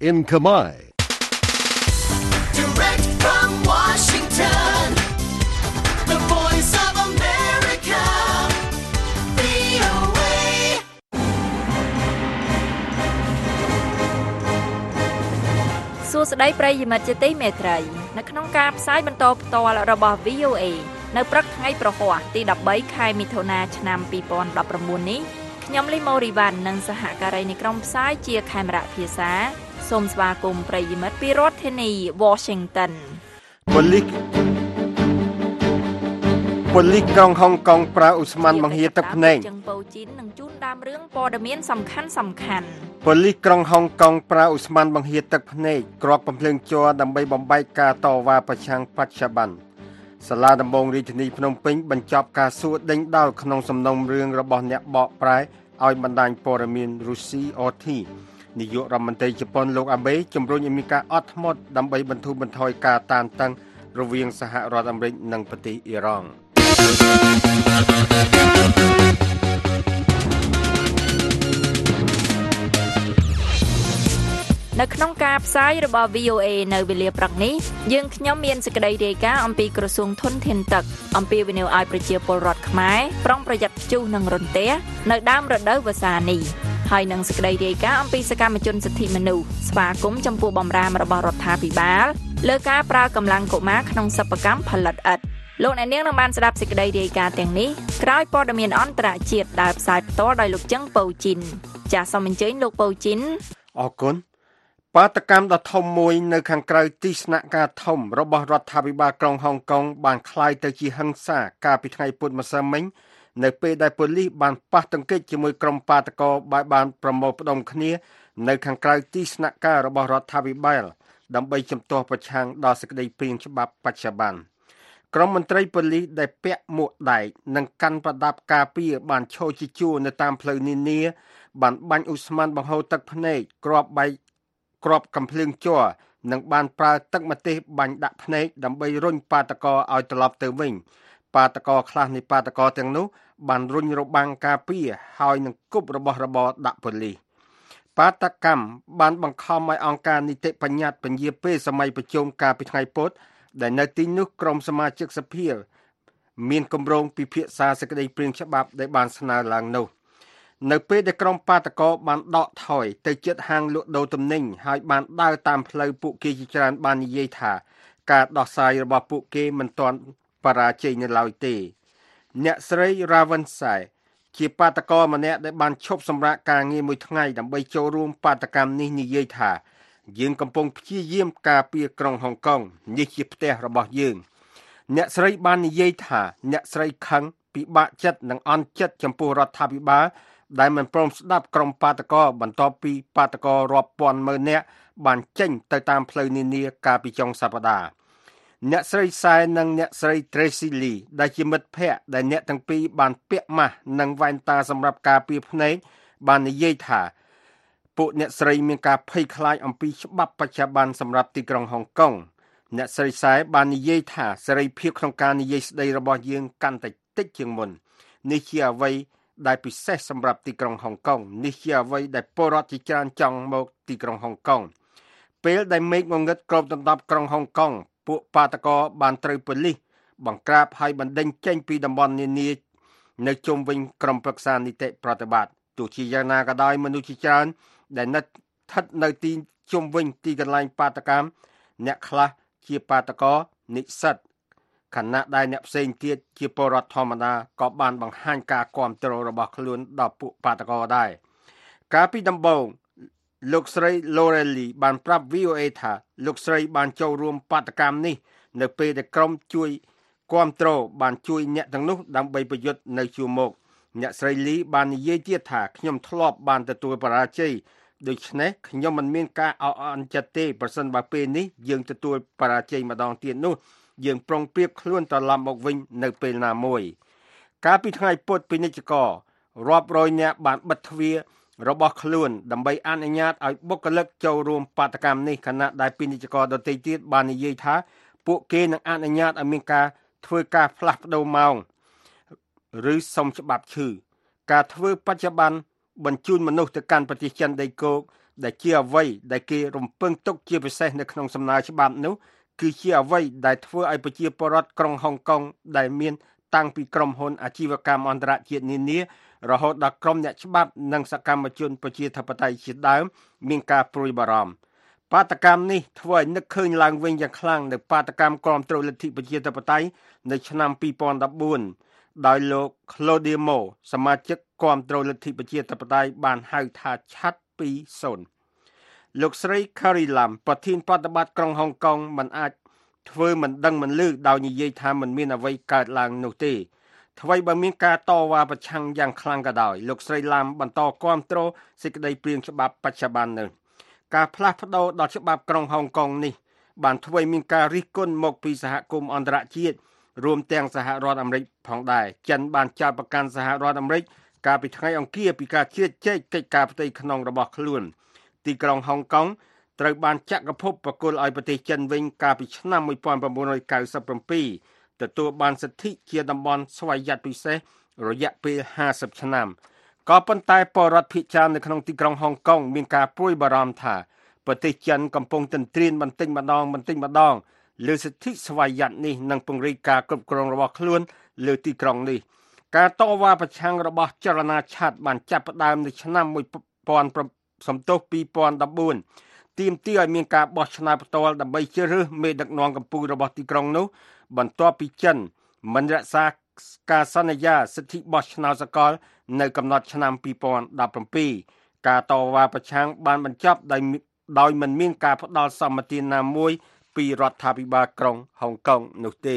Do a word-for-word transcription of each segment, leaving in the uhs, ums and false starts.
in Khmer. Direct from Washington, the voice of America, វី អូ เอ សួស្តីប្រិយមិត្តជាទីមេត្រីនៅក្នុងការផ្សាយបន្តផ្ទាល់របស់ វី អូ เอ នៅព្រឹកថ្ងៃប្រហ័សទីដប់បីខែមិថុនាឆ្នាំពីរពាន់ដប់ប្រាំបួននេះខ្ញុំលីម៉ូរីវ៉ាន់និងសហការីនៃក្រុមផ្សាយជាខេមរៈភាសាសូមស្វាគមន៍ប្រិយមិត្តពីរដ្ឋធានី Washington ប៉ូលីសប៉ូលីសក្រុងហុងកុងប្រើឧស្ម័នបង្ហៀទឹកភ្នែកចឹងប៉ូជីននឹងជូនដើមរឿងព័ត៌មានសំខាន់សំខាន់ប៉ូលីសក្រុងហុងកុងប្រើឧស្ម័នបង្ហៀទឹកភ្នែកគ្រាប់បំភ្លើងជ័រដើម្បីបំបែកការតវ៉ាប្រឆាំងបច្ចុប្បន្នសាលាដំបងរាជធានីភ្នំពេញបញ្ចប់ការសួរដេញដោលក្នុងសំណុំរឿងរបស់អ្នកបកប្រែឲ្យបណ្ដាញព័ត៌មានរុស្ស៊ី អូ ที នាយករដ្ឋមន្ត្រីជប៉ុនលោកអាបេជំរុញឲ្យមានការអត់ធ្មត់ដើម្បីបន្ធូរបន្ថយការតានតឹងរវាងសហរដ្ឋអាមេរិកនិងប្រទេសអ៊ីរ៉ង់នៅក្នុងការផ្សាយរបស់ វី អូ เอ នៅវេលាព្រឹកនេះយើងខ្ញុំមានសេចក្តីរាយការណ៍អំពីក្រសួងធនធានទឹកអំពីវិនិយោគឲ្យប្រជាពលរដ្ឋខ្មែរប្រុងប្រយ័ត្នព្យុះនិងរន្ទះនៅដើមរដូវវស្សានេះហើយនឹងសេចក្តីរាយការណ៍អំពីសកម្មជនសិទ្ធិមនុស្សស្វាគមន៍ចំពោះបំរាមរបស់រដ្ឋាភិបាលលើការប្រើកម្លាំងកុមារក្នុងសិប្បកម្មផលិតឥដ្ឋលោកអ្នកនាងនឹងបានស្ដាប់សេចក្តីរាយការណ៍ទាំងនេះក្រោយព័ត៌មានអន្តរជាតិដែលផ្សាយផ្ទាល់ដោយលោកចឹងប៉ូជីនចាសសូមអញ្ជើញលោកប៉ូជីនអរគុណបាតកម្មដ៏ធំមួយនៅខាងក្រៅទីស្នាក់ការធំរបស់រដ្ឋាភិបាលក្រុងហុងកុងបានក្លាយទៅជាហិង្សាកាលពីថ្ងៃពុធម្សិលមិញនៅពេលដែលប៉ូលីសបានប៉ះទង្គិចជាមួយក្រុមបាតកោបាយបានប្រមូលផ្ដុំគ្នានៅខាងក្រៅទីស្នាក់ការរបស់រដ្ឋាភិបាលដើម្បីជំទាស់ប្រឆាំងដល់សេចក្តីព្រាងច្បាប់បច្ចុប្បន្នក្រុមមន្ត្រីប៉ូលីសដែលពាក់មួកដែកនិងកាន់ប្រដាប់ការពារបានឈរជាជួរនៅតាមផ្លូវនានាបានបាញ់ឧស្ម័នបង្ហូរទឹកភ្នែកគ្រាប់បែកគ្រាប់កំភ្លើងជ័រនិងបានប្រើទឹកម្ទេសបាញ់ដាក់ភ្នែកដើម្បីរុញបាតកោឲ្យត្រឡប់ទៅវិញបាតកោខ្លះនៃបាតកោទាំងនោះបានរុញរបាំងការពារហើយនឹងគប់របស់របរដាក់ប៉ូលីសបាតកម្មបានបង្ខំឲ្យអង្គការនីតិបញ្ញត្តិពន្យាពេលសម័យប្រជុំកាលពីថ្ងៃពុធដែលនៅទីនោះក្រុមសមាជិកសភាមានគម្រោងពិភាក្សាសេចក្តីព្រាងច្បាប់ដែលបានស្នើឡើងនោះនៅពេលដែលក្រុមបាតកោបានដកថយទៅជិតហាងលក់ដូរទំនិញហើយបានដើរតាមផ្លូវពួកគេជាច្រើនបាននិយាយថាការដោះស្រាយរបស់ពួកគេមិនទាន់បរាជ័យនៅឡើយទេអ្នកស្រី Ravansa ជាបាតកោម្នាក់ដែលបានឈប់សម្រាកការងារមួយថ្ងៃដើម្បីចូលរួមបាតកម្មនេះនិយាយថាយើងកំពុងព្យាយាមការពារក្រុងហុងកុងនេះជាផ្ទះរបស់យើងអ្នកស្រីបាននិយាយថាអ្នកស្រីខឹងពិបាកចិត្តនិងអន់ចិត្តចំពោះរដ្ឋាភិបាលដែលមិនព្រមស្ដាប់ក្រុមបាតកោបន្ទាប់ពីបាតកោរាប់ពាន់ម៉ឺននាក់បានចេញទៅតាមផ្លូវនានាកាលពីចុងសប្តាហ៍អ្នកស្រីសែនិងអ្នកស្រី Tracy Lee ដែលជាមិត្តភ័ក្តិដែលអ្នកទាំងពីរបានពាក់ម៉ាស់និងវ៉ែនតាសម្រាប់ការពារភ្នែកបាននិយាយថាពួកអ្នកស្រីមានការភ័យខ្លាចអំពីច្បាប់បច្ចុប្បន្នសម្រាប់ទីក្រុងហុងកុងអ្នកស្រីសែបាននិយាយថាសេរីភាពក្នុងការនិយាយស្ដីរបស់យើងកាន់តែតិចជាងមុននេះជាអ្វីដែលពិសេសសម្រាប់ទីក្រុងហុងកុងនេះជាអ្វីដែលពលរដ្ឋជាច្រើនចង់មកទីក្រុងហុងកុងពេលដែលមេឃងងឹតគ្របដណ្ដប់ក្រុងហុងកុងពួកបាតកោបានត្រូវប៉ូលីសបង្ក្រាបហើយបណ្ដេញចេញពីតំបន់នានានៅជុំវិញក្រុមប្រឹក្សានីតិប្រតិបត្តិទោះជាយ៉ាងណាក៏ដោយមនុស្សជាច្រើនដែលនៅស្ថិតនៅទីជុំវិញទីកន្លែងបាតកម្មអ្នកខ្លះជាបាតកោនិស្សិតខណៈដែលអ្នកផ្សេងទៀតជាពលរដ្ឋធម្មតាក៏បានបង្ហាញការគាំទ្ររបស់ខ្លួនដល់ពួកបាតកោដែរកាលពីដំបូងលោកស្រី Lorelli បានប្រាប់ វី អូ เอ ថាលោកស្រីបានចូលរួមបាតកម្មនេះនៅពេលដែលក្រុមជួយគាំទ្របានជួយអ្នកទាំងនោះដើម្បីប្រយុទ្ធនៅជួរមុខអ្នកស្រី Lee បាននិយាយទៀតថាខ្ញុំធ្លាប់បានទទួលបរាជ័យដូច្នេះខ្ញុំមិនមានការអអន់ចិត្តទេប្រសិនបើពេលនេះយើងទទួលបរាជ័យម្ដងទៀតនោះយើងប្រុងប្រៀបខ្លួនត្រឡប់មកវិញនៅពេលណាមួយកាលពីថ្ងៃពុធពាណិជ្ជកររាប់រយនាក់បានបិទទ្វាររបស់ខ្លួនដើម្បីអនុញ្ញាតឲ្យបុគ្គលិកចូលរួមបាតកម្មនេះខណៈដែលពាណិជ្ជករដទៃទៀតបាននិយាយថាពួកគេនឹងអនុញ្ញាតឲ្យមានការធ្វើការផ្លាស់ប្ដូរម៉ោងឬសុំច្បាប់ឈឺការធ្វើបច្ចុប្បន្នបញ្ជូនមនុស្សទៅកាន់ប្រទេសចិនដីគោកដែលជាអ្វីដែលគេរំពឹងទុកជាពិសេសនៅក្នុងសំណើច្បាប់នោះគឺជាអ្វីដែលធ្វើឲ្យប្រជាពលរដ្ឋក្រុងហុងកុងដែលមានតាំងពីក្រុមហ៊ុនអាជីវកម្មអន្តរជាតិនានារហូតដល់ក្រុមអ្នកច្បាប់និងសកម្មជនប្រជាធិបតេយ្យជាដើមមានការព្រួយបារម្ភបាតកម្មនេះធ្វើឲ្យនឹកឃើញឡើងវិញយ៉ាងខ្លាំងនៅបាតកម្មគាំទ្រលទ្ធិប្រជាធិបតេយ្យនៅឆ្នាំពីរពាន់ដប់បួនដោយលោក Claudio Mo សមាជិកគាំទ្រលទ្ធិប្រជាធិបតេយ្យបានហៅថាឆាត់ពីរសូន្យលោកស្រី Carrie Lam ប្រធានបដិបត្តិក្រុងហុងកុងមិនអាចធ្វើមិនដឹងមិនឮដោយនិយាយថាមិនមានអ្វីកើតឡើងនោះទេថ្មីបើមានការតវ៉ាប្រឆាំងយ៉ាងខ្លាំងក៏ដោយលោកស្រី Lam បន្តគាំទ្រសេចក្តីព្រាងច្បាប់បច្ចុប្បន្ននេះការផ្លាស់ប្ដូរដល់ច្បាប់ក្រុងហុងកុងនេះបានធ្វើឲ្យមានការរិះគន់មកពីសហគមន៍អន្តរជាតិរួមទាំងសហរដ្ឋអាមេរិកផងដែរចិនបានចោទប្រកាន់សហរដ្ឋអាមេរិកកាលពីថ្ងៃអង្គារពីការជ្រៀតជ្រែកកិច្ចការផ្ទៃក្នុងរបស់ខ្លួនទីក្រុងហុងកុងត្រូវបានចក្រភពប្រគល់ឲ្យប្រទេសចិនវិញកាលពីឆ្នាំmột nghìn chín trăm chín mươi bảyទទួលបានសិទ្ធិជាតំបន់ស្វ័យយ័តពិសេសរយៈពេលห้าสิบឆ្នាំក៏ប៉ុន្តែពលរដ្ឋភាគច្រើននៅក្នុងទីក្រុងហុងកុងមានការព្រួយបារម្ភថាប្រទេសចិនកំពុងទន្ទ្រានបន្តិចម្ដងបន្តិចម្ដងលើសិទ្ធិស្វ័យយ័តនេះនិងពង្រីកការគ្រប់គ្រងរបស់ខ្លួនលើទីក្រុងនេះការតវ៉ាប្រឆាំងរបស់ចលនាឆាត់បានចាប់ផ្ដើមនៅឆ្នាំmột nghìnសំទោសពីរពាន់ដប់បួនទាមទារឲ្យមានការបោះឆ្នោតផ្ទាល់ដើម្បីជ្រើសរើសមេដឹកនាំកម្ពុជារបស់ទីក្រុងនោះបន្ទាប់ពីចិនមិនរក្សាការសន្យាសិទ្ធិបោះឆ្នោតសកលនៅកំណត់ឆ្នាំពីរពាន់ដប់ប្រាំការតវ៉ាប្រឆាំងបានបញ្ចប់ដោយដោយមិនមានការផ្ដល់សម្បទានណាមួយពីរដ្ឋាភិបាលក្រុងហុងកុងនោះទេ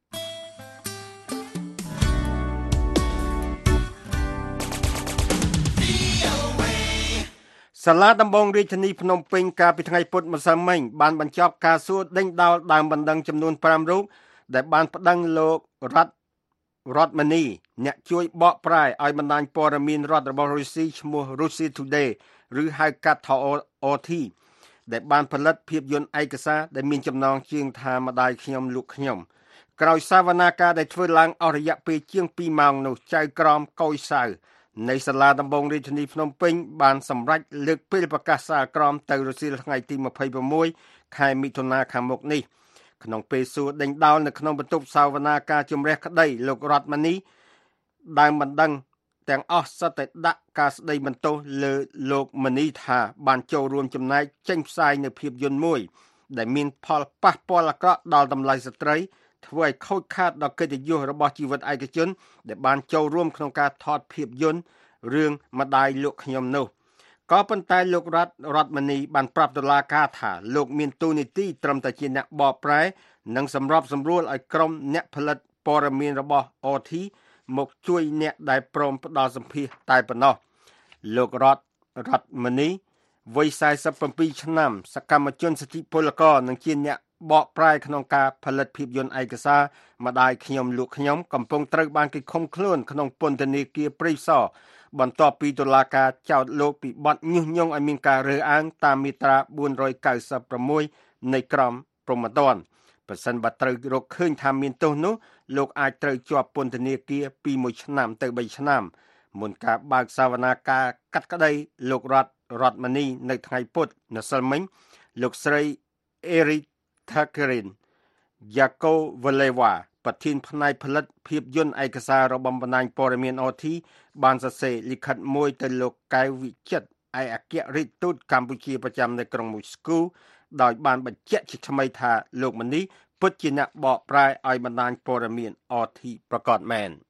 សាលាដំបងរាជធានីភ្នំពេញកាលពីថ្ងៃពុធម្សិលមិញបានបញ្ចប់ការសួរដេញដោលដើមបណ្ដឹងចំនួនប្រាំរូបដែលបានប្តឹងលោករដ្ឋរដ្ឋមនីអ្នកជួយបកប្រែឲ្យបណ្ដាញព័ត៌មានរដ្ឋរបស់រុស្ស៊ីឈ្មោះ Russia Today ឬហៅកាត់ថា អូ ที ដែលបានផលិតភាពយន្តឯកសារដែលមានចំណងជើងថាម្ដាយខ្ញុំលោកខ្ញុំក្រោយសវនាការដែលធ្វើឡើងអស់រយៈពេលជាងពីរម៉ោងនោះចៅក្រមកុយសៅនៃសាលាដំបងរាជធានីភ្នំពេញបានសម្រេចលើកពេលប្រកាសសាលក្រមទៅរសៀលថ្ងៃទីยี่สิบหกខែមិថុនាខាងមុខនេះក្នុងពេលសួរដេញដោលនៅក្នុងបន្ទប់សវនាការជំរះក្តីលោករដ្ឋមនីដើមបណ្ដឹងទាំងអស់សុទ្ធតែដាក់ការស្តីបន្ទោសលើលោកមនីថាបានចូលរួមចំណែកចេញផ្សាយនៅភាពយន្តមួយដែលមានផលប៉ះពាល់អាក្រក់ដល់តម្លៃស្ត្រីធ្វើឲ្យខូចខាតដល់កិត្តិយសរបស់ជីវិតឯកជនដែលបានចូលរួមក្នុងការថតភាពយន្តរឿងម្ដាយលោកខ្ញុំនោះក៏ប៉ុន្តែលោករដ្ឋរដ្ឋមនីបានប្រាប់តុលាការថាលោកមានតួនាទីត្រឹមតែជាអ្នកបកប្រែនិងសម្របសម្រួលឲ្យក្រុមអ្នកផលិតព័ត៌មានរបស់ អូ ที មកជួយអ្នកដែលព្រមផ្ដល់សម្ភារតែប៉ុណ្ណោះលោករដ្ឋរដ្ឋមនីវ័យสี่สิบเจ็ดឆ្នាំសកម្មជនសិទ្ធិពលករនិងជាអ្នកបកប្រែក្នុងការផលិតភាពយន្តឯកសារម្ដាយខ្ញុំលោកខ្ញុំកំពុងត្រូវបានគេឃុំខ្លួនក្នុងពន្ធនាគារព្រៃសរបន្ទាប់ពីតុលាការចោទលោកពីបទញុះញង់ឲ្យមានការរើសអើងតាមមាត្រាbốn trăm chín mươi sáuនៃក្រមព្រហ្មទណ្ឌប្រសិនបើត្រូវរកឃើញថាមានទោសនោះលោកអាចត្រូវជាប់ពន្ធនាគារពីមួយឆ្នាំទៅបីឆ្នាំមុនការបើកសវនាការកាត់ក្តីលោករដ្ឋរដ្ឋមនីនៅថ្ងៃពុធម្សិលមិញលោកស្រី Eric Thakerin Yakovleva ប្រធានផ្នែកផលិតភាពយន្តឯកសាររបស់បណ្ដាញព័ត៌មាន អូ ที បានសរសេរលិខិតមួយទៅលោកកែវវិចិត្រឯកអគ្គរដ្ឋទូតកម្ពុជាប្រចាំនៅក្រុងមូស្គូដោយបានបញ្ជាក់ជាថ្មីថាលោកមនីពិតជាអ្នកបកប្រែឲ្យបណ្ដាញព័ត៌មាន អូ ที ប្រកាសមែន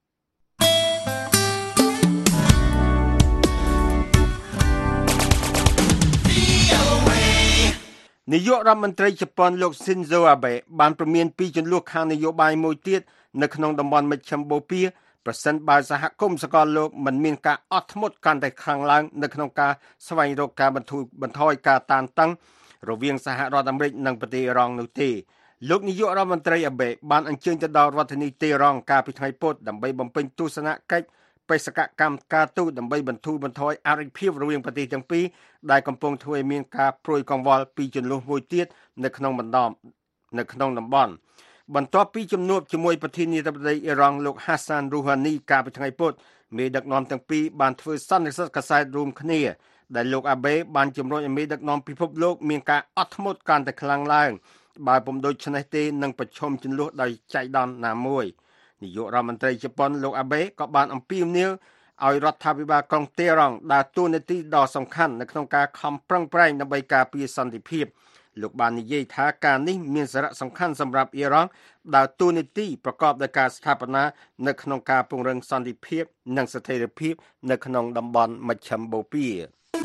នាយករដ្ឋមន្ត្រីជប៉ុនលោក Shinzo Abe បានព្រមានពីចំនួនខាងនយោបាយមួយទៀតនៅក្នុងតំបន់មជ្ឈិមបូព៌ាប្រសិនបើសហគមន៍សកលលោកមិនមានការអត់ធ្មត់កាន់តែខ្លាំងឡើងនៅក្នុងការស្វែងរកការបន្ធូរបន្ថយការតានតឹងរវាងសហរដ្ឋអាមេរិកនិងប្រទេសអ៊ីរ៉ង់នោះទេលោកនាយករដ្ឋមន្ត្រី Abe បានអញ្ជើញទៅដល់រដ្ឋធានីតេរ៉ង់កាលពីថ្ងៃពុធដើម្បីបំពេញទស្សនកិច្ចបេសកកម្មការទូតដើម្បីបន្ធូរបន្ថយអរិភាពរវាងប្រទេសទាំងពីរដែលកំពុងធ្វើឲ្យមានការព្រួយកង្វល់ពីចំនួនមួយទៀតនៅក្នុងបណ្ដោះនៅក្នុងតំបន់បន្ទាប់ពីជំនួបជាមួយប្រធានាធិបតីអ៊ីរ៉ង់លោក Hassan Rouhani កាលពីថ្ងៃពុធមេដឹកនាំទាំងពីរបានធ្វើសន្និសីទកាសែតរួមគ្នាដែលលោកអាបេបានជំរុញឲ្យមេដឹកនាំពិភពលោកមានការអត់ធ្មត់កាន់តែខ្លាំងឡើងបើពុំដូច្នេះទេនឹងប្រឈមជម្លោះដោយចៃដន្យណាមួយនាយករដ្ឋមន្ត្រីជប៉ុនលោកអាបេក៏បានអំពាវនាវឲ្យរដ្ឋាភិបាលក្រុងតេរ៉ង់ដើរតួនាទីដ៏សំខាន់នៅក្នុងការខំប្រឹងប្រែងដើម្បីការពារសន្តិភាពលោកបាននិយាយថាការនេះមានសារៈសំខាន់សម្រាប់អ៊ីរ៉ង់ដើរតួនាទីប្រកបដោយការស្ថាបនានៅក្នុងការពង្រឹងសន្តិភាពនិងស្ថិរភាពនៅក្នុងតំបន់មជ្ឈិមបូព៌ា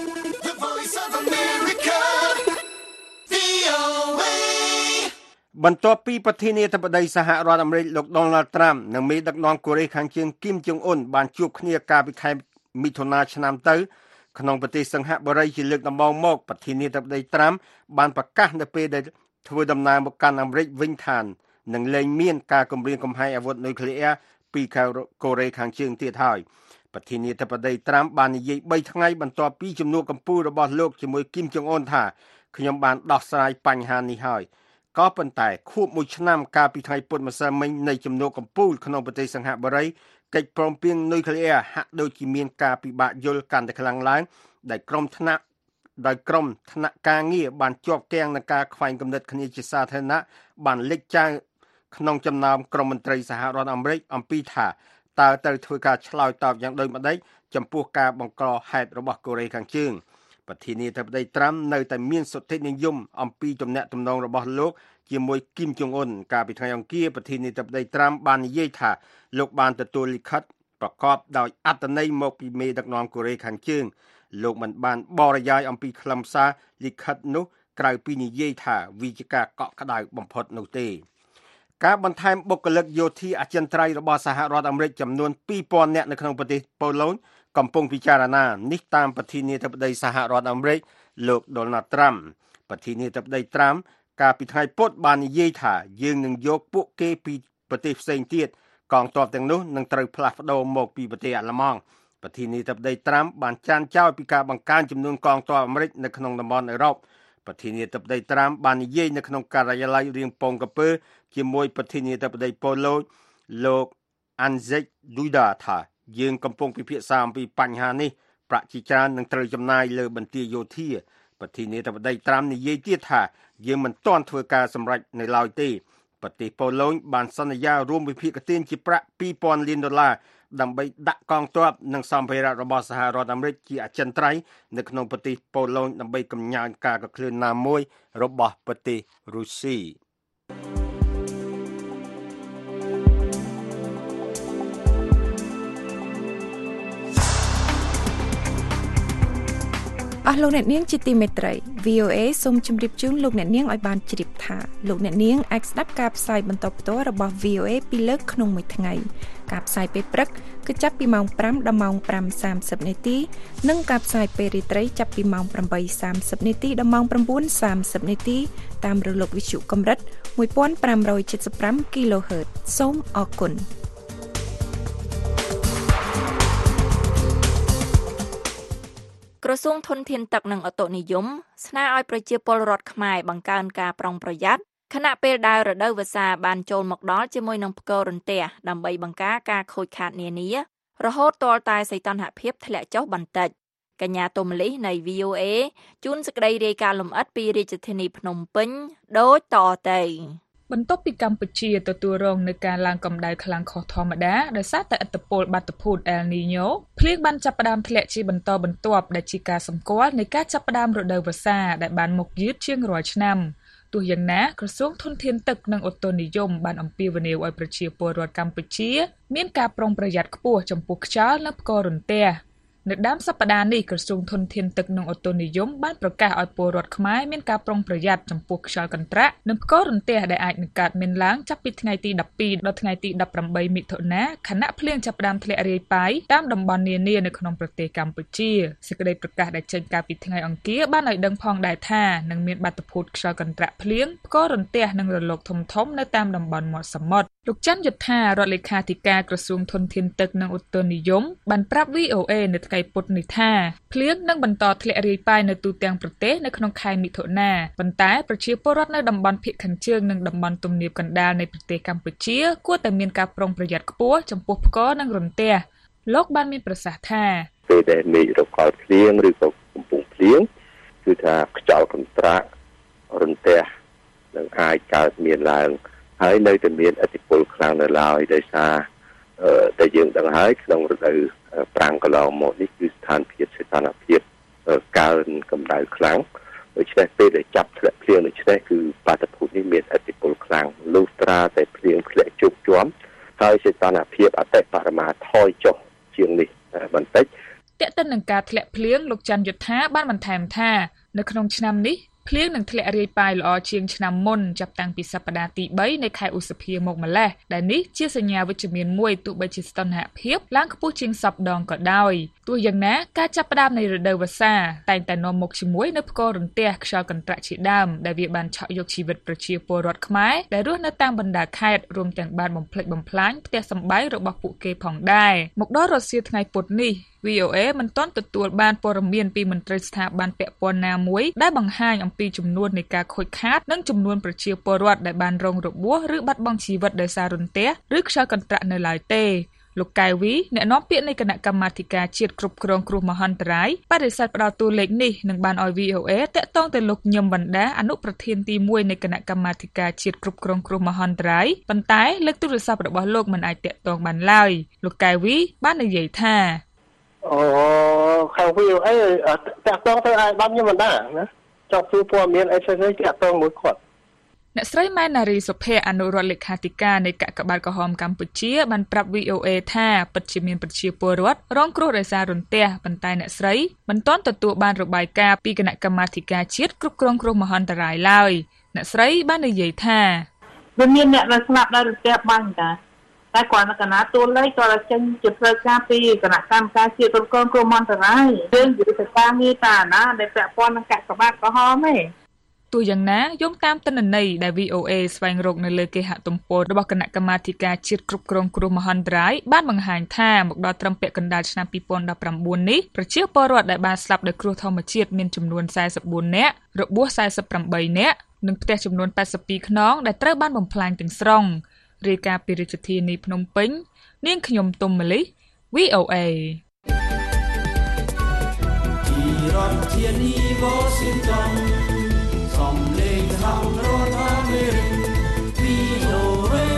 បន្ទាប់ពីប្រធានាធិបតីសហរដ្ឋអាមេរិកលោក Donald Trump និងមេដឹកនាំកូរ៉េខាងជើង Kim Jong Un បានជួបគ្នាកាលពីខែមិថុនាឆ្នាំទៅក្នុងប្រទេសសិង្ហបុរីជាលើកដំបូងមកប្រធានាធិបតី Trump បានប្រកាសនៅពេលដែលធ្វើដំណើរមកកាន់អាមេរិកវិញថានឹងលែងមានការគំរាមកំហែងអាវុធនុយក្លេអ៊ែរពីកូរ៉េខាងជើងទៀតហើយប្រធានាធិបតី Trump បាននិយាយបីថ្ងៃបន្ទាប់ពីជំនួបកំពូលរបស់លោកជាមួយ Kim Jong Un ថាខ្ញុំបានដោះស្រាយបញ្ហានេះហើយក៏ប៉ុន្តែខួបមួយឆ្នាំកាលពីថ្ងៃពុធម្សិលមិញនៃជំនួបកំពូលក្នុងប្រទេសសិង្ហបុរីកិច្ចព្រមព្រៀងនុយក្លេអ៊ែរហាក់ដូចជាមានការពិបាកយល់កាន់តែខ្លាំងឡើងដែលក្រុមថ្នាក់ដោយក្រុមថ្នាក់ការងារបានជាប់គាំងនឹងការខ្វែងគំនិតគ្នាជាសាធារណៈបានលេចចៅក្នុងចំណោមក្រុមមន្ត្រីសហរដ្ឋអាមេរិកអំពីថាតើត្រូវធ្វើការឆ្លើយតបយ៉ាងដូចម្តេចចំពោះការបង្កហេតុរបស់កូរ៉េខាងជើងប្រធានាធិបតី Trump នៅតែមានសុទ្ធិនិយមអំពីទំនាក់ទំនងរបស់លោកជាមួយ Kim Jong Un កាលពីថ្ងៃអង្គារប្រធានាធិបតី Trump បាននិយាយថាលោកបានទទួលលិខិតប្រកបដោយអត្ថន័យមកពីមេដឹកនាំកូរ៉េខាងជើងលោកមិនបានបរិយាយអំពីខ្លឹមសារលិខិតនោះក្រៅពីនិយាយថាវាជាការកក់ក្ដៅបំផុតនោះទេការបន្ថែមបុគ្គលិកយោធាអចិន្ត្រៃយ៍របស់សហរដ្ឋអាមេរិកចំនួនពីរពាន់នាក់នៅក្នុងប្រទេសប៉ូឡូញកំពុងពិចារណានេះតាមប្រធានាធិបតីសហរដ្ឋអាមេរិកលោក Donald Trump ប្រធានាធិបតី Trump កាលពីថ្ងៃពុធបាននិយាយថាយើងនឹងយកពួកគេពីប្រទេសផ្សេងទៀតកងទ័ពទាំងនោះនឹងត្រូវផ្លាស់ប្ដូរមកពីប្រទេសអាល្លឺម៉ង់ប្រធានាធិបតី Trump បានចានចោលពីការបង្កើនចំនួនកងទ័ពអាមេរិកនៅក្នុងតំបន់អឺរ៉ុបប្រធានាធិបតី Trump បាននិយាយនៅក្នុងការិយាល័យរៀងពងកពើជាមួយប្រធានាធិបតីប៉ូឡូញលោក Andrzej Duda ថាយើងកំពុងពិភាក្សាអំពីបញ្ហានេះប្រាក់ជាច្រើននឹងត្រូវចំណាយលើបន្ទាយយោធាប្រធានាធិបតី Trump និយាយទៀតថាយើងមិនទាន់ធ្វើការសម្រេចនៅឡើយទេប្រទេសប៉ូឡូញបានសន្យារួមវិភាគទានជាប្រាក់ពីរពាន់លានដុល្លារដើម្បីដាក់កងទ័ពនិងសម្ភារៈរបស់សហរដ្ឋអាមេរិកជាអចិន្ត្រៃយ៍នៅក្នុងប្រទេសប៉ូឡូញដើម្បីកំញាញការកក្លឿនណាមួយរបស់ប្រទេសរុស្ស៊ីអស់លោកអ្នកនាងជាទីមេត្រី វី អូ เอ សូមជម្រាបជូនលោកអ្នកនាងឲ្យបានជ្រាបថាលោកអ្នកនាងអាចស្ដាប់ការផ្សាយបន្តផ្ទាល់របស់ វី អូ เอ ពីរលើកក្នុងមួយថ្ងៃការផ្សាយពេលព្រឹកគឺចាប់ពីម៉ោងប្រាំដល់ម៉ោងប្រាំសាមសិបនាទីនិងការផ្សាយពេលរាត្រីចាប់ពីម៉ោងប្រាំបីសាមសិបនាទីដល់ម៉ោងប្រាំបួនសាមសិបនាទីតាមរលកវិទ្យុកម្រិតមួយពាន់ប្រាំរយសិបប្រាំ គីឡូហឺត សូមអរគុណក្រសួងធនធានទឹកនិងអូតូនិយមស្នើឲ្យប្រជាពលរដ្ឋខ្មែរបង្កើនការប្រុងប្រយ័ត្នខណៈពេលដែលរដូវវស្សាបានចូលមកដល់ជាមួយនឹងផ្គររន្ទះដើម្បីបង្ការការខូចខាតនានារហូតទាល់តែសីតុណ្ហភាពធ្លាក់ចុះបន្តិចកញ្ញាតូម៉ាលីនៃ វី អូ เอ ជូនសេចក្តីរាយការណ៍លម្អិតពីរាជធានីភ្នំពេញដូចតទៅបន្ទាប់ពីកម្ពុជាទទួលរងនឹងការឡើងកម្ដៅខ្លាំងខុសធម្មតាដោយសារតែឥទ្ធិពលបាតុភូត El Niño ភ្លៀងបានចាប់ផ្ដើមធ្លាក់ជាបន្តបន្ទាប់ដែលជាការសម្គាល់នៃការចាប់ផ្ដើមរដូវវស្សាដែលបានមកយឺតជាងរាល់ឆ្នាំទោះយ៉ាងណាក្រសួងធនធានទឹកនិងអូតូនិយមបានអំពាវនាវឲ្យប្រជាពលរដ្ឋកម្ពុជាមានការប្រុងប្រយ័ត្នខ្ពស់ចំពោះខ្យល់និងផ្គររន្ទះនៅដើមសប្តាហ៍នេះក្រសួងធនធានទឹកនិងអូតូនិយមបានប្រកាសឲ្យពលរដ្ឋខ្មែរមានការប្រុងប្រយ័ត្នចំពោះខ្យល់កន្ត្រាក់និងផ្គររន្ទះដែលអាចនឹងកើតមានឡើងចាប់ពីថ្ងៃទីដប់ពីរដល់ថ្ងៃទីដប់ប្រាំបីមិថុនាខណៈភ្លៀងចាប់ផ្ដើមធ្លាក់រាយប៉ាយតាមតំបន់នានានៅក្នុងប្រទេសកម្ពុជាសេចក្តីប្រកាសដែលចេញកាលពីថ្ងៃអង្គារបានឲ្យដឹងផងដែរថានឹងមានបាតុភូតខ្យល់កន្ត្រាក់ភ្លៀងផ្គររន្ទះនិងរលកធំៗនៅតាមតំបន់មាត់សមុទ្រលោកច័ន្ទយុធារដ្ឋលេខាធិការក្រសួងធនធានទឹកនិងអូតូនិយមបានប្រាប់ វី អូ เอ នៅថ្ងៃពុធនេះថាភ្លៀងនឹងបន្តធ្លាក់រាយប៉ាយនៅទូទាំងប្រទេសនៅក្នុងខែមិថុនាប៉ុន្តែប្រជាពលរដ្ឋនៅតំបន់ភាគខាងជើងនិងតំបន់ទំនាបកណ្ដាលនៃប្រទេសកម្ពុជាគួរតែមានការប្រុងប្រយ័ត្នខ្ពស់ចំពោះផ្គរនិងរន្ទះលោកបានមានប្រសាសន៍ថាពេលដែលមេឃរកល់ភ្លៀងឬក៏កំពុងងគឺថាខ្យល់កន្ត្រាក់រន្ទះនឹងអាចកើតមានឡើងហើយនៅតែមានឥទ្ធិពលខ្លាំងនៅឡើយដោយសារតែយើងដឹងហើយក្នុងរដូវប្រាំងកន្លងមកនេះគឺស្ថានភាពសីតុណ្ហភាពកើនកម្ដៅខ្លាំងដូច្នេះពេលដែលចាប់ធ្លាក់ភ្លៀងដូច្នេះគឺបាតុភូតនេះមានឥទ្ធិពលខ្លាំងលុះត្រាតែភ្លៀងធ្លាក់ជោគជាំហើយសីតុណ្ហភាពអតិបរមាថយចុះជាងនេះបន្តិចទាក់ទិននឹងការធ្លាក់ភ្លៀងលោកច័ន្ទយុទ្ធាបានបន្ថែមថានៅក្នុងឆ្នាំនេះភ្លៀងនឹងធ្លាក់រាយប៉ាយល្អជាងឆ្នាំមុនចាប់តាំងពីសប្តាហ៍ទីបីនៃខែឧសភាមកម្លេះដែលនេះជាសញ្ញាវិជ្ជមានមួយទោះបីជាស្ថិរភាពឡើងខ្ពស់ជាងសពដងក៏ដោយទោះយ៉ាងណាការចាប់ផ្ដើមនៃរដូវវស្សាតែងតែនាំមកជាមួយនូវផ្គររន្ទះខ្យល់កន្ត្រាក់ជាដើមដែលវាបានឆក់យកជីវិតប្រជាពលរដ្ឋខ្មែរដែលរស់នៅតាមបណ្ដាខេត្តរួមទាំងបានបំផ្លិចបំផ្លាញផ្ទះសម្បែងរបស់ពួកគេផងដែរមកដល់រសៀលថ្ងៃពុធនេះ វី អូ អេ មិនទាន់ទទួលបានព័ត៌មានពីមន្ត្រីស្ថាប័នពាក់ព័ន្ធណាមួយដែលបង្ហាញអំពីចំនួននៃការខូចខាតនិងចំនួនប្រជាពលរដ្ឋដែលបានរងរបួសឬបាត់បង់ជីវិតដោយសាររន្ទះឬខ្យល់កន្ត្រាក់នៅឡើយទេលោកកែវីអ្នកនាំពាក្យនៃគណៈកម្មាធិការជាតិគ្រប់គ្រងគ្រោះមហន្តរាយបដិសេធផ្ដល់តួលេខនេះនិងបានឲ្យ វី អូ អេ តាក់ទងទៅលោកញឹមវណ្ដាអនុប្រធានទីមួយនៃគណៈកម្មាធិការជាតិគ្រប់គ្រងគ្រោះមហន្តរាយប៉ុន្តែលើកទូរស័ព្ទរបស់លោកមិនអាចតាក់ទងបានឡើយលោកកែវីបាននិយាយថាអូខាង វី អូ អេ តាក់ទងទៅឲ្យបានខ្ញុំមិនដែរណាចង់សួរព័ត៌មានអីផ្សេងៗតាក់ទងមួយគាត់អ្នកស្រីម៉ែនណារីសុភ័ក្រអនុរដ្ឋលេខាធិការនៃកាកបាទក្រហមកម្ពុជាបានប្រាប់ វី អូ អេ ថាពិតជាមានប្រជាពលរដ្ឋរងគ្រោះដោយសាររន្ទះប៉ុន្តែអ្នកស្រីមិនទាន់ទទួលបានរបាយការណ៍ពីគណៈកម្មាធិការជាតិគ្រប់គ្រងគ្រោះមហន្តរាយឡើយអ្នកស្រីបាននិយាយថាវាមានអ្នកដែលស្លាប់ដោយរន្ទះបាញ់តាតែគាត់នៅកណាតួលេខគាត់ចេញជាផ្លូវការពីគណៈកម្មការជាតិគ្រប់គ្រងគ្រោះមហន្តរាយយើងនិយាយទៅការងារតាណាដែលពាក់ព័ន្ធនឹងកាកបាទក្រហមទេទោះយ៉ាងណាយោងតាមទិន្នន័យដែល វី អូ អេ ស្វែងរកនៅលើគេហទំព័ររបស់គណៈកម្មាធិការជាតិគ្រប់គ្រងគ្រោះមហន្តរាយបានបង្ហាញថាមកដល់ត្រឹមពាក់កណ្ដាលឆ្នាំពីរពាន់ដប់ប្រាំបួននេះប្រជាពលរដ្ឋដែលបានស្លាប់ដោយគ្រោះធម្មជាតិមានចំនួនសែសិបបួននាក់របួសសែសិបប្រាំបីនាក់និងផ្ទះចំនួនប៉ែតសិបពីរខ្នងដែលត្រូវបានបំផ្លាញទាំងស្រុងរាយការណ៍ពីរាជធានីភ្នំពេញនាងខ្ញុំទុំម៉ាលី វី អូ អេពីរដ្ឋធានី Washington សំឡេងសហរដ្ឋអាមេរិក វី អូ អេ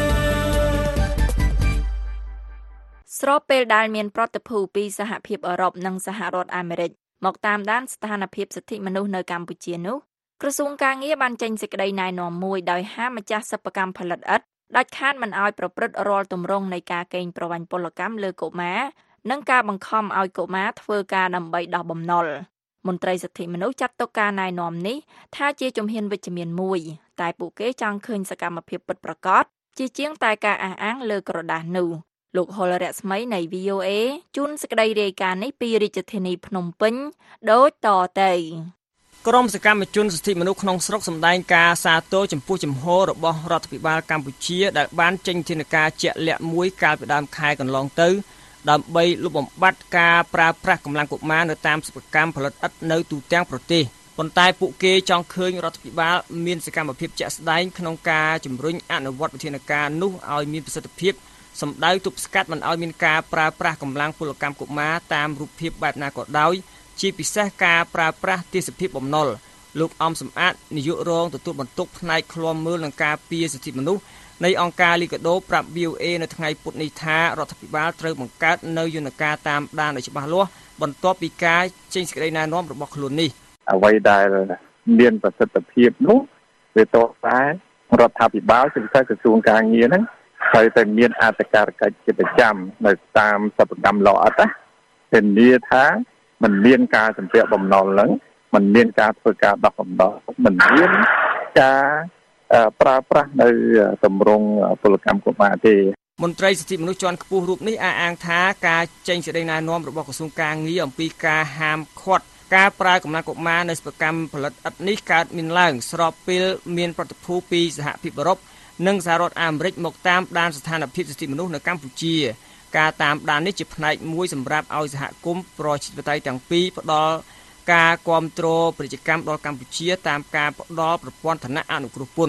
ស្របពេលដែលមានប្រតិភូពីសហភាពអឺរ៉ុបនិងសហរដ្ឋអាមេរិកមកតាមដានស្ថានភាពសិទ្ធិមនុស្សនៅកម្ពុជានោះក្រសួងការងារបានចេញសេចក្តីណែនាំមួយដោយហាមម្ចាស់សិប្បកម្មផលិតឥដ្ឋដាច់ខាតមិនឲ្យប្រព្រឹត្តរាល់ទម្រង់នៃការកេងប្រវ័ញ្ចពលកម្មលើកុមារនិងការបង្ខំឲ្យកុមារធ្វើការដើម្បីដោះបំណុលមន្ត្រីសិទ្ធិមនុស្សចាត់ទុកការណែនាំនេះថាជាជំហានវិជ្ជមានមួយតែពួកគេចង់ឃើញសកម្មភាពពិតប្រាកដជាជាងតែការអះអាងលើក្រដាសនោះលោកហុលរស្មីនៃ វី អូ អេ ជូនសេចក្តីរាយការណ៍នេះពីរាជធានីភ្នំពេញដូចតទៅក្រមសកម្មជនសិទ្ធិមនុស្សក្នុងស្រុកសម្ដែងការសាទរចំពោះជំហររបស់រដ្ឋាភិបាលកម្ពុជាដែលបានចេញធានាការជាក់លាក់មួយកាលពីដើមខែកន្លងទៅដើម្បីលុបបំបាត់ការប្រើប្រាស់កម្លាំងកុមារនៅតាមសិប្បកម្មផលិតឥដ្ឋនៅទូទាំងប្រទេសប៉ុន្តែពួកគេចង់ឃើញរដ្ឋាភិបាលមានសកម្មភាពជាក់ស្ដែងក្នុងការជំរុញអនុវត្តវិធានការនោះឲ្យមានប្រសិទ្ធភាពសម្ដៅទប់ស្កាត់មិនឲ្យមានការប្រើប្រាស់កម្លាំងពលកម្មកុមារតាមរូបភាពបែបណាក៏ដោយជាពិសេសការប្រើប្រាស់ទេសភាពបំណុលលោកអំសំអាតនាយករងទទួលបន្ទុកផ្នែកឃ្លាំមើលនិងការពារសិទ្ធិមនុស្សនៃអង្គការលីកាដូប្រាប់ វី អូ អេ នៅថ្ងៃពុធនេះថារដ្ឋាភិបាលត្រូវបង្កើតនៅយន្តការតាមដានឲ្យច្បាស់លាស់បន្ទាប់ពីការចេញសេចក្តីណែនាំរបស់ខ្លួននេះអ្វីដែលមានប្រសិទ្ធភាពនោះវាតតែរដ្ឋាភិបាលជាពិសេសក្រសួងការងារហ្នឹងត្រូវតែមានអធិការកិច្ចជាប្រចាំនៅតាមសិប្បកម្មលោអត់ណាធានាថាมันមានការសម្ភារបំណុលហ្នឹងมันមានការធ្វើការដោះបំណុលมันមានការប្រើប្រាស់នៅទម្រង់ពលកម្មកុមារទេមន្ត្រីសិទ្ធិមនុស្សជាន់ខ្ពស់រូបនេះអះអាងថាការចេញសេចក្តីណែនាំរបស់ក្រសួងការងារអំពីការហាមឃាត់ការប្រើកម្លាំងកុមារនៅសិប្បកម្មផលិតឥដ្ឋនេះកើតមានឡើងស្របពេលមានប្រតិភូពីសហភាពអឺរ៉ុបនិងសហរដ្ឋអាមេរិកមកតាមដានស្ថានភាពសិទ្ធិមនុស្សនៅកម្ពុជាការតាមដាននេះជាផ្នែកមួយសម្រាប់ឲ្យសហគមន៍ប្រជាធិបតេយ្យទាំងពីរផ្ដល់ការគាំទ្រពាណិជ្ជកម្មដល់កម្ពុជាតាមការផ្ដល់ប្រព័ន្ធឋានៈអនុគ្រោះពន្ធ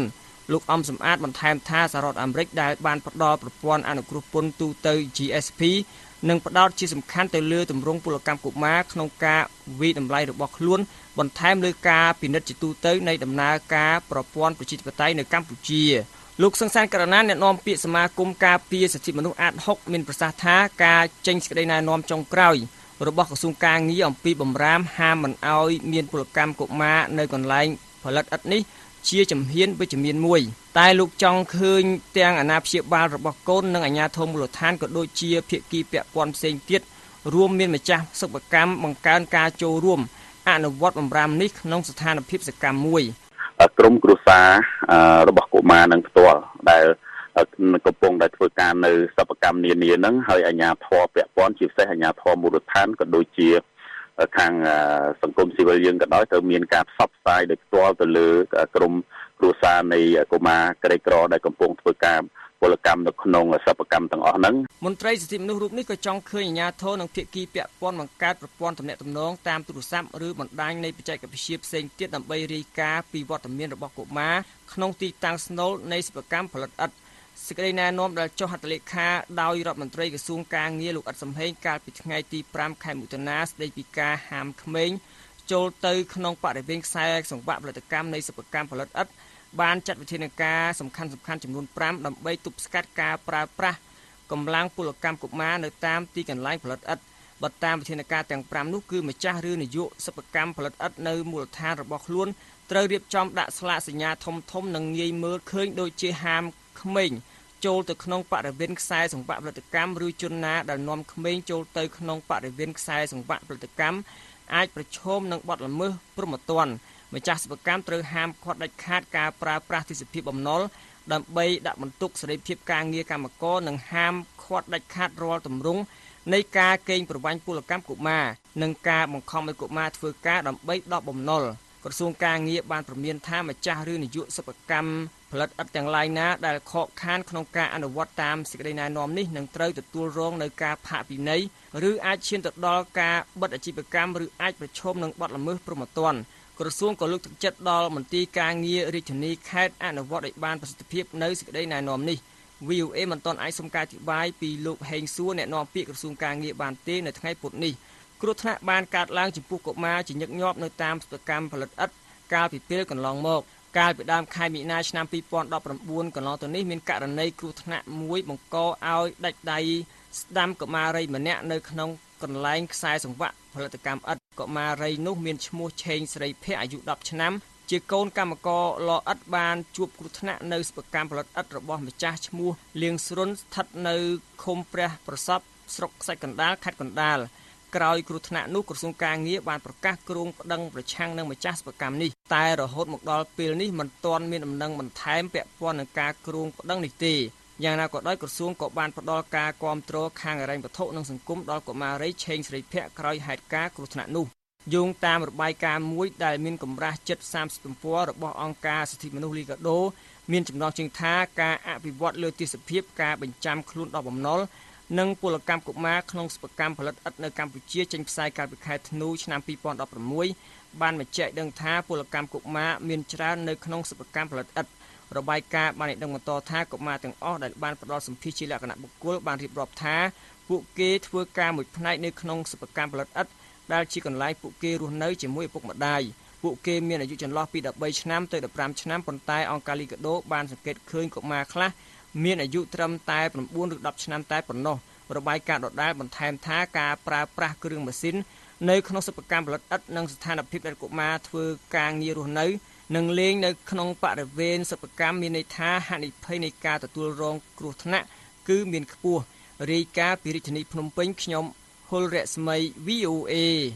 លោកអំសំអាតបន្ថែមថាសហរដ្ឋអាមេរិកដែលបានផ្ដល់ប្រព័ន្ធអនុគ្រោះពន្ធទូទៅ G S P និងផ្ដោតជាសំខាន់ទៅលើទម្រង់ពលកម្មកុមារក្នុងការវិយតម្លៃរបស់ខ្លួនបន្ថែមលើការពិនិត្យជាទូទៅនៃដំណើរការប្រព័ន្ធប្រជាធិបតេយ្យនៅកម្ពុជាលោកសង្សានករណាអ្នកនាំពាក្យសមាគមការពារសិទ្ធិមនុស្សអាតហុកមានប្រសាសន៍ថាការចេញសេចក្តីណែនាំចុងក្រោយរបស់ក្រសួងការងារអំពីបំរាមហាមមិនអោយមានពលកម្មកុមារនៅកន្លែងផលិតឥដ្ឋនេះជាជំហានវិជ្ជមានមួយតែលោកចង់ឃើញទាំងអាណាព្យាបាលរបស់កូននិងអាជ្ញាធរមូលដ្ឋានក៏ដូចជាភាគីពាក់ព័ន្ធផ្សេងទៀតរួមមានម្ចាស់សិប្បកម្មបង្កើនការចូលរួមអនុវត្តបំរាមនេះក្នុងស្ថានភាពសកម្មមួយក្រមគ្រួសាររបស់កុមារនឹងផ្ទាល់ដែលកំពុងតែធ្វើការនៅសិប្បកម្មនានាហ្នឹងហើយអាជ្ញាធរពាក់ព័ន្ធជាពិសេសអាជ្ញាធរមូលដ្ឋានក៏ដូចជាខាងសង្គមស៊ីវិលយើងក៏ដោយត្រូវមានការផ្សព្វផ្សាយដោយផ្ទាល់ទៅលើក្រមគ្រួសារនៃកុមារក្រីក្រដែលកំពុងធ្វើការពលកម្មនៅក្នុងសិប្បកម្មទាំងអស់ហ្នឹងមន្ត្រីសិទ្ធិមនុស្សរូបនេះក៏ចង់ឃើញអាជ្ញាធរនិងភាគីពាក់ព័ន្ធបង្កើតប្រព័ន្ធទំនាក់ទំនងតាមទូរស័ព្ទឬបណ្ដាញនៃបច្ចេកវិទ្យាផ្សេងទៀតដើម្បីរាយការណ៍ពីវត្តមានរបស់កុមារក្នុងទីតាំងស្នូលនៃសិប្បកម្មផលិតឥដ្ឋសេចក្តីណែនាំដែលចុះហត្ថលេខាដោយរដ្ឋមន្ត្រីក្រសួងការងារលោកអ៊ិតសំហេងកាលពីថ្ងៃទីប្រាំខែមិថុនាស្តីពីការហាមក្មេងចូលទៅក្នុងបរិវេណខ្សែសង្វាក់ផលិតកម្មនៃសិប្បកម្មផលិតឥដ្ឋបានចាត់វិធានការសំខាន់សំខាន់ចំនួនប្រាំដើម្បីទប់ស្កាត់ការប្រើប្រាស់កម្លាំងពលកម្មកុមារនៅតាមទីកន្លែងផលិតឥដ្ឋបើតាមវិធានការទាំងប្រាំនោះគឺម្ចាស់ឬនាយកសិប្បកម្មផលិតឥដ្ឋនៅមូលដ្ឋានរបស់ខ្លួនត្រូវរៀបចំដាក់ស្លាកសញ្ញាធំធំនិងងាយមើលឃើញដូចជាហាមក្មេងចូលទៅក្នុងបរិវេណខ្សែសង្វាក់ផលិតកម្មឬជនណាដែលនាំក្មេងចូលទៅក្នុងបរិវេណខ្សែសង្វាក់ផលិតកម្មអាចប្រឈមនឹងបទល្មើសព្រហ្មទណ្ឌម្ចាស់សិប្បកម្មត្រូវហាមឃាត់ដាច់ខាតការប្រើប្រាស់ទេសភាពបំណុលដើម្បីដាក់បន្ទុកសេរីភាពការងារកម្មករនិងហាមឃាត់ដាច់ខាតរាល់ទម្រង់នៃការកេងប្រវ័ញ្ចពលកម្មកុមារនិងការបង្ខំឲ្យកុមារធ្វើការដើម្បីដកបំណុលក្រសួងការងារបានព្រមានថាម្ចាស់ឬនាយកសិប្បកម្មផលិតឥដ្ឋទាំងឡាយណាដែលខកខានក្នុងការអនុវត្តតាមសេចក្តីណែនាំនេះនឹងត្រូវទទួលរងនៅការផាកពិន័យឬអាចឈានទៅដល់ការបិទអាជីវកម្មឬអាចប្រឈមនឹងបទល្មើសព្រហ្មទណ្ឌក្រសួងក៏លើកទឹកចិត្តដល់មន្ទីរការងាររាជធានីខេត្តអនុវត្តឲ្យបានប្រសិទ្ធភាពនៅសេចក្តីណែនាំនេះ V O A មិនទាន់អាចសុំការអធិប្បាយពីលោកហេងសួរអ្នកនាំពាក្យក្រសួងការងារបានទេនៅថ្ងៃពុធនេះគ្រោះថ្នាក់បានកើតឡើងចំពោះកុមារជាញឹកញាប់នៅតាមសិប្បកម្មផលិតឥដ្ឋកាលពីពេលកន្លងមកកាលពីដើមខែមិនិនាឆ្នាំពីរពាន់ដប់ប្រាំបួនកន្លងទៅនេះមានករណីគ្រោះថ្នាក់មួយបង្កឲ្យដាច់ដៃស្ដាំកុមារីម្នាក់នៅក្នុងកន្លែងខ្សែសង្វាក់ផលិតកម្មឥដ្ឋកុមារីនោះមានឈ្មោះឆេងស្រីភ័ក្រអាយុដប់ឆ្នាំជាកូនកម្មករលឥដ្ឋបានជួបគ្រោះថ្នាក់នៅសិប្បកម្មផលិតឥដ្ឋរបស់ម្ចាស់ឈ្មោះលៀងស្រុនស្ថិតនៅឃុំព្រះប្រសពស្រុកខ្សាច់កណ្ដាលខេត្តកណ្ដាលក្រោយគ្រោះថ្នាក់នោះក្រសួងការងារបានប្រកាសគ្រោងប្តឹងប្រឆាំងនឹងម្ចាស់សិប្បកម្មនេះតែរហូតមកដល់ពេលនេះមិនទាន់មានដំណឹងបន្ថែមពាក់ព័ន្ធនឹងការគ្រោងប្តឹងនេះទេយ៉ាងណាក៏ដោយក្រសួងក៏បានផ្ដល់ការគាំទ្រខាងហិរញ្ញវត្ថុនិងសង្គមដល់កុមារីឆេងស្រីភ័ក្រក្រោយហេតុការណ៍គ្រោះថ្នាក់នោះយោងតាមរបាយការណ៍មួយដែលមានកម្រាស់ជិតសាមសិបទំព័ររបស់អង្គការសិទ្ធិមនុស្សលីកាដូមានចំណងជើងថាការអភិវឌ្ឍលើទេសភាពការបញ្ចាំខ្លួនដល់បំណុលនិងពលកម្មកុមារក្នុងសិប្បកម្មផលិតឥដ្ឋនៅកម្ពុជាចេញផ្សាយកាលពីខែធ្នូឆ្នាំពីរពាន់ដប់ប្រាំមួយបានបញ្ជាក់ដឹងថាពលកម្មកុមារមានច្រើននៅក្នុងសិប្បកម្មផលិតឥដ្ឋរបាយការណ៍បានឲ្យដឹងបន្តថាកុមារទាំងអស់ដែលបានផ្ដល់សម្ភារជាលក្ខណៈបុគ្គលបានរៀបរាប់ថាពួកគេធ្វើការមួយផ្នែកនៅក្នុងសិប្បកម្មផលិតឥដ្ឋដែលជាកន្លែងពួកគេរស់នៅជាមួយឪពុកម្ដាយពួកគេមានអាយុចន្លោះពីដប់បីឆ្នាំទៅដប់ប្រាំឆ្នាំប៉ុន្តែអង្គការលីកាដូបានសង្កេតឃើញកុមារខ្លះមានអាយុត្រឹមតែ៩ឬដប់ឆ្នាំតែប៉ុណ្ណោះរបាយការណ៍ដដែលបន្ថែមថាការប្រើប្រាស់គ្រឿងម៉ាស៊ីននៅក្នុងសិប្បកម្មផលិតឥដ្ឋនិងស្ថានភាពដែលកុមារធ្វើការងាររស់នៅនិងលេងនៅក្នុងបរិវេណសិប្បកម្មមានន័យថាហានិភ័យនៃការទទួលរងគ្រោះថ្នាក់គឺមានខ្ពស់រាយការណ៍ពីរាជធានីភ្នំពេញខ្ញុំហុលរស្មី V O A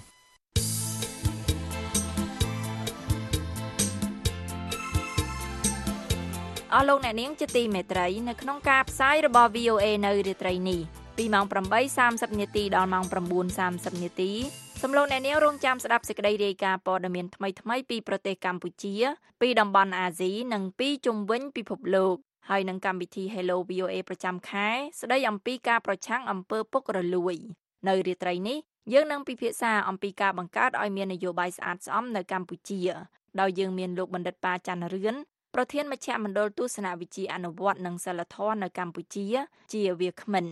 អស់លោកអ្នកនាងជាទីមេត្រីនៅក្នុងការផ្សាយរបស់ V O A នៅរាត្រីនេះពីម៉ោង ប្រាំបីសាមសិប នាទីដល់ម៉ោង ៩ សាមសិប នាទីសំឡេងអ្នកនាងរងចាំស្ដាប់សេចក្តីរាយការណ៍ព័ត៌មានថ្មីៗពីប្រទេសកម្ពុជាពីតំបន់អាស៊ីនិងពីជុំវិញពិភពលោកហើយនឹងកម្មវិធី Hello វី អូ អេ ប្រចាំខែស្ដីអំពីការប្រឆាំងអំពើពុករលួយនៅរាត្រីនេះយើងនឹងពិភាក្សាអំពីការបង្កើតឲ្យមាននយោបាយស្អាតស្អំនៅកម្ពុជាដោយយើងមានលោកបណ្ឌិតប៉ាច័ន្ទរឿនប្រធានមជ្ឈមណ្ឌលទស្សនវិជ្ជាអនុវត្តនិងសិលធម៌នៅកម្ពុជាជាវាគ្មិន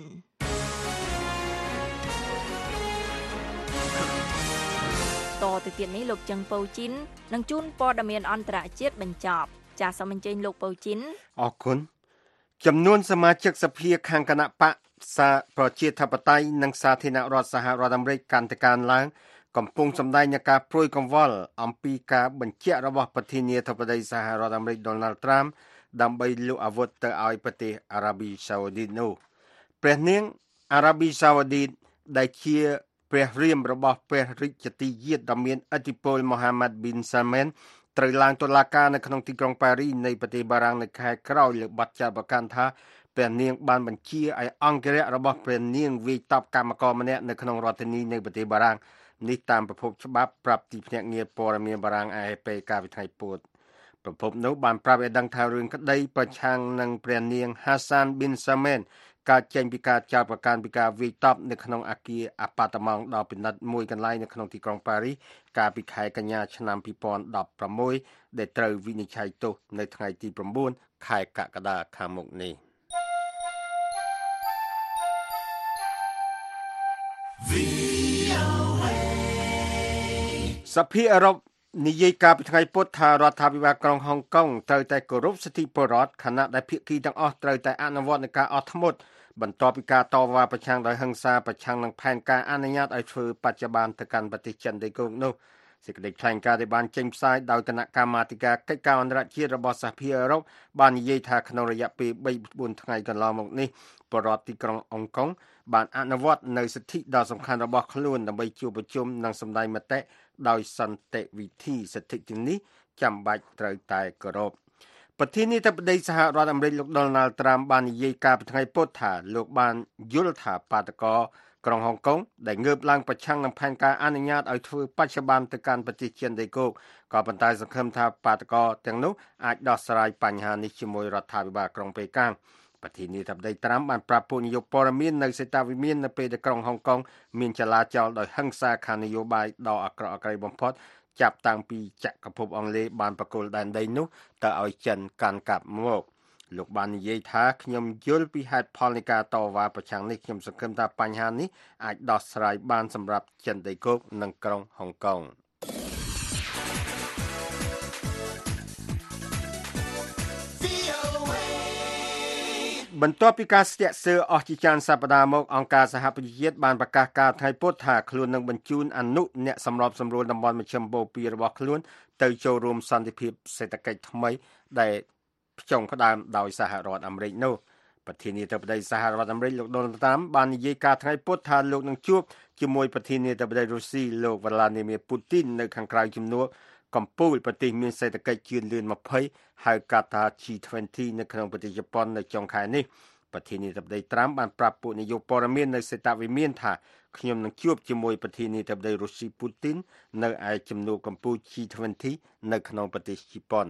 តទៅទៀតនេះលោកចឹងប៉ូជីននឹងជួនព័ត៌មានអន្តរជាតិបញ្ចប់ចាសសូមអញ្ជើញលោកប៉ូជីនអរគុណចំនួនសមាជិកសភាខាងគណៈបកសាប្រជាធិបតេយ្យនិងសាធារណរដ្ឋសហរដ្ឋអាមេរិកកាន់តែកើនឡើងកំពុងសម្ដែងនឹងការព្រួយកង្វល់អំពីការបញ្ជាក់របស់ប្រធានាធិបតីសហរដ្ឋអាមេរិក Donald Trump ដើម្បីលក់អាវុធទៅឲ្យប្រទេសអារ៉ាប៊ីសាអូឌីតនោះព្រះនាងអារ៉ាប៊ីសាអូឌីតដែលជាព្រះរាមរបស់ព្រះរាជទាយាទដ៏មានឥទ្ធិពល Mohammed bin Salman ត្រូវឡើងតុលាការនៅក្នុងទីក្រុងប៉ារីសនៃប្រទេសបារាំងនៅខែក្រោយលើបទចោទប្រកាន់ថាព្រះនាងបានបញ្ជាឲ្យអង្គរៈរបស់ព្រះនាងវាយតប់កម្មករម្នាក់នៅក្នុងរដ្ឋធានីនៃប្រទេសបារាំងនេះតាមប្រភពច្បាប់ប្រាប់ទីភ្នាក់ងារព័ត៌មានបារាំង A F P កាលពីថ្ងៃពុធប្រភពនោះបានប្រាប់ឲ្យដឹងថារឿងក្តីប្រឆាំងនឹងព្រះនាង Hassan bin Salman កើតចេញពីការចោទប្រកាន់ពីការវាយតប់នៅក្នុងអគារអាប៉ាតម៉ង់ដ៏ពិនិត្យមួយកន្លែងនៅក្នុងទីក្រុងប៉ារីសកាលពីខែកញ្ញាឆ្នាំពីរពាន់ដប់ប្រាំមួយដែលត្រូវវិនិច្ឆ័យទោសនៅថ្ងៃទីប្រាំបួនខែកក្កដាខាងមុខនេះសភាអឺរ៉ុបនិយាយកាលពីថ្ងៃពុធថារដ្ឋាភិបាលក្រុងហុងកុងត្រូវតែគោរពសិទ្ធិពលរដ្ឋខណៈដែលភាគីទាំងអស់ត្រូវតែអនុវត្តនឹងការអត់ធ្មត់បន្ទាប់ពីការតវ៉ាប្រឆាំងដោយហិង្សាប្រឆាំងនឹងផែនការអនុញ្ញាតឲ្យធ្វើបច្ចុប្បន្នទៅកាន់ប្រទេសចិនដីគោកនោះសេចក្តីថ្លែងការណ៍ដែលបានចេញផ្សាយដោយគណៈកម្មាធិការកិច្ចការអន្តរជាតិរបស់សហភាពអឺរ៉ុបបាននិយាយថាក្នុងរយៈពេលបីបួនថ្ងៃកន្លងមកនេះបរិវត្តទីក្រុងហុងកុងបានអនុវត្តនៅសិទ្ធិដ៏សំខាន់របស់ខ្លួនដើម្បីជួបប្រជុំនិងសម្ដែងមតិដោយសន្តិវិធីសិទ្ធិទាំងនេះចាំបាច់ត្រូវតែគោរពប្រធានាធិបតីសហរដ្ឋអាមេរិកលោក Donald Trump បាននិយាយកាលពីថ្ងៃពុធថាលោកបានយល់ថាបាតកោក្រុងហុងកុងដែលងើបឡើងប្រឆាំងនឹងផែនការអនុញ្ញាតឲ្យធ្វើបច្ចុប្បន្នទៅកាន់ប្រទេសចិនដីគោកក៏ប៉ុន្តែសង្ឃឹមថាបាតកោទាំងនោះអាចដោះស្រាយបញ្ហានេះជាមួយរដ្ឋាភិបាលក្រុងប៉េកាំងប្រធានាធិបតីត្រាំបានប្រាប់ពលនាយកព័ត៌មាននៅសេតាវិមាននៅពេលដែលក្រុងហុងកុងមានចលាចលដោយហិង្សាខាងនយោបាយដ៏អាក្រក់អាក្រៃបំផុតចាប់តាំងពីចក្រភពអង់គ្លេសបានប្រគល់ដែនដីនោះទៅឲ្យចិនកាន់កាប់មកលោកបាននិយាយថាខ្ញុំយល់ពីហេតុផលនៃការតវ៉ាប្រឆាំងនេះខ្ញុំសង្ឃឹមថាបញ្ហានេះអាចដោះស្រាយបានសម្រាប់ចិនដីគោកនិងក្រុងហុងកុងបន្ទាប់ពីការស្ទាក់ស្ទើរអស់ជាច្រើនសប្តាហ៍មកអង្គការសហប្រជាជាតិបានប្រកាសការថ្ងៃពុធថាខ្លួននឹងបញ្ជូនអនុអ្នកសម្របសម្រួលតំបន់មជ្ឈមបូព៌ារបស់ខ្លួនទៅចូលរួមសន្តិភាពសេដ្ឋកិច្ចថ្មីដែលផ្ចុងផ្ដើមដោយសហរដ្ឋអាមេរិកនោះប្រធានាធិបតីសហរដ្ឋអាមេរិកលោក Donald Trump បាននិយាយការថ្ងៃពុធថាលោកនឹងជួបជាមួយប្រធានាធិបតីរុស្ស៊ីលោក Vladimir Putin នៅខាងក្រៅជំនួបកំពូលប្រទេសមានសេដ្ឋកិច្ចជឿនលឿនยี่สิบហៅកាត់ថា G ยี่สิบ នៅក្នុងប្រទេសជប៉ុននៅចុងខែនេះប្រធានាធិបតីត្រាំបានប្រាប់ពួកនាយកព័ត៌មាននៅសេតាវិមានថាខ្ញុំនឹងជួបជាមួយប្រធានាធិបតីរុស្ស៊ីពូទីននៅឯជំនួបកំពូល G ยี่สิบ នៅក្នុងប្រទេសជប៉ុន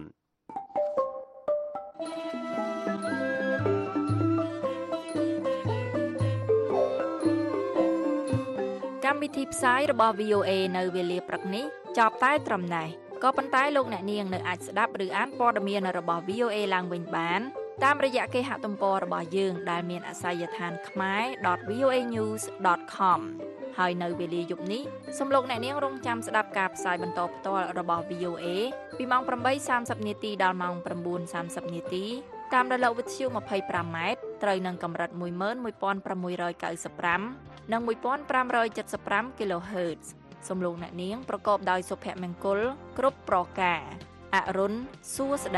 កម្មវិធីផ្សាយរបស់ វី អូ អេ នៅវេលាព្រឹកនេះចប់តែត្រឹមនេះក៏ប៉ុន្តែលោកអ្នកនាងនៅអាចស្ដាប់ឬអានព័ត៌មានរបស់ វី អូ អេ ឡើងវិញបានតាមរយៈគេហទំព័ររបស់យើងដែលមានអាសយដ្ឋាន khmae dot v o a news dot com ហើយនៅវេលាយប់នេះសូមលោកអ្នកនាងរងចាំស្ដាប់ការផ្សាយបន្តផ្ទាល់របស់ វី អូ អេ ពីម៉ោងប្រាំបីសាមសិបនាទីដល់ម៉ោងប្រាំបួនសាមសិបនាទីតាមរលកវិទ្យុยี่สิบห้าម៉ែត្រត្រូវនឹងកម្រិតមួយម៉ឺនមួយពាន់ប្រាំមួយរយเก้าสิบห้าនិងមួយពាន់ប្រាំរយเจ็ดสิบห้า kHz សូមលោកអ្នកនាងប្រកបដោយសុភមង្គលគ្រប់ប្រការអរុនសួស្តី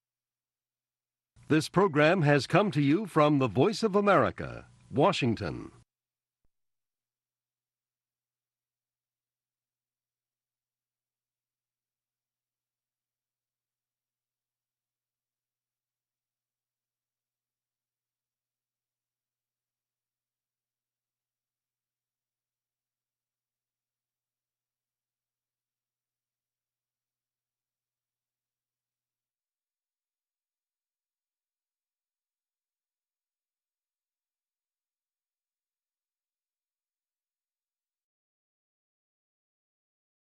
This program has come to you from the Voice of America, Washington.